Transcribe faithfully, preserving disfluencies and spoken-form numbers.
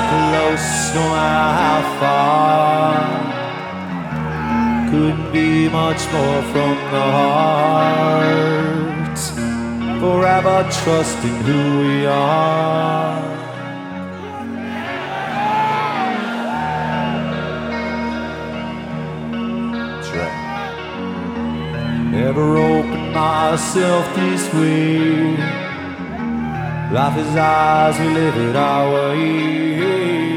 close, no matter how far. Couldn't be much more from the heart. Forever trusting who we are. That's right. Never opened myself this way. Life is ours, we live it our way.